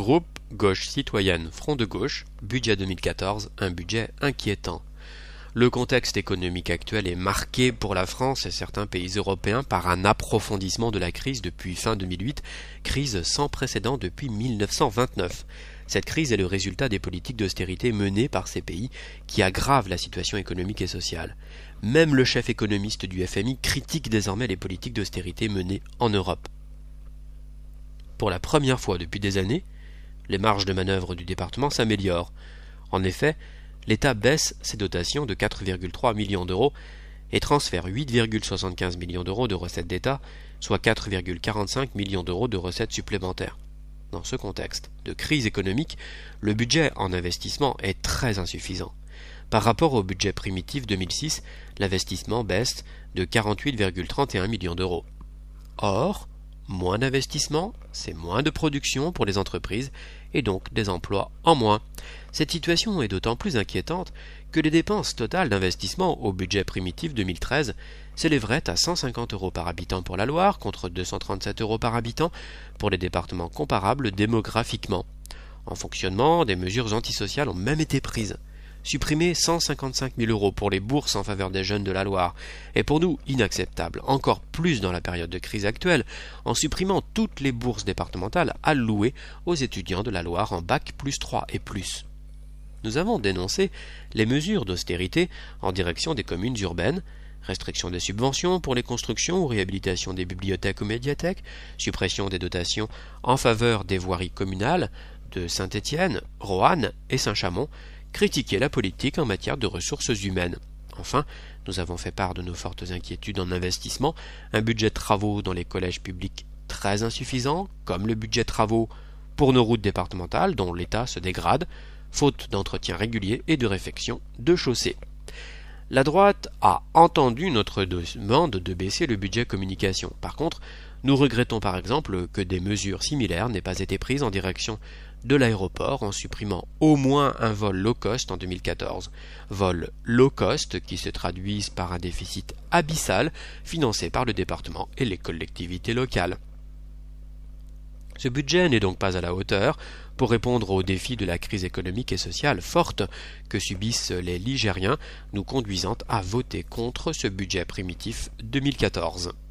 Groupe Gauche Citoyenne Front de Gauche, budget 2014, un budget inquiétant. Le contexte économique actuel est marqué pour la France et certains pays européens par un approfondissement de la crise depuis fin 2008, crise sans précédent depuis 1929. Cette crise est le résultat des politiques d'austérité menées par ces pays qui aggravent la situation économique et sociale. Même le chef économiste du FMI critique désormais les politiques d'austérité menées en Europe. Pour la première fois depuis des années, les marges de manœuvre du département s'améliorent. En effet, l'État baisse ses dotations de 4,3 millions d'euros et transfère 8,75 millions d'euros de recettes d'État, soit 4,45 millions d'euros de recettes supplémentaires. Dans ce contexte de crise économique, le budget en investissement est très insuffisant. Par rapport au budget primitif 2006, l'investissement baisse de 48,31 millions d'euros. Or, moins d'investissement, c'est moins de production pour les entreprises et donc des emplois en moins. Cette situation est d'autant plus inquiétante que les dépenses totales d'investissement au budget primitif 2013 s'élèveraient à 150 euros par habitant pour la Loire contre 237 euros par habitant pour les départements comparables démographiquement. En fonctionnement, des mesures antisociales ont même été prises. Supprimer 155 000 euros pour les bourses en faveur des jeunes de la Loire est pour nous inacceptable, encore plus dans la période de crise actuelle, en supprimant toutes les bourses départementales allouées aux étudiants de la Loire en bac +3 et plus. Nous avons dénoncé les mesures d'austérité en direction des communes urbaines, restriction des subventions pour les constructions ou réhabilitation des bibliothèques ou médiathèques, suppression des dotations en faveur des voiries communales de Saint-Étienne, Roanne et Saint-Chamond, critiquer la politique en matière de ressources humaines. Enfin, nous avons fait part de nos fortes inquiétudes en investissement, un budget de travaux dans les collèges publics très insuffisant, comme le budget de travaux pour nos routes départementales dont l'état se dégrade, faute d'entretien régulier et de réfection de chaussées. La droite a entendu notre demande de baisser le budget communication. Par contre, nous regrettons par exemple que des mesures similaires n'aient pas été prises en direction de l'aéroport en supprimant au moins un vol low cost en 2014. Vol low cost qui se traduisent par un déficit abyssal financé par le département et les collectivités locales. Ce budget n'est donc pas à la hauteur pour répondre aux défis de la crise économique et sociale forte que subissent les Ligériens, nous conduisant à voter contre ce budget primitif 2014.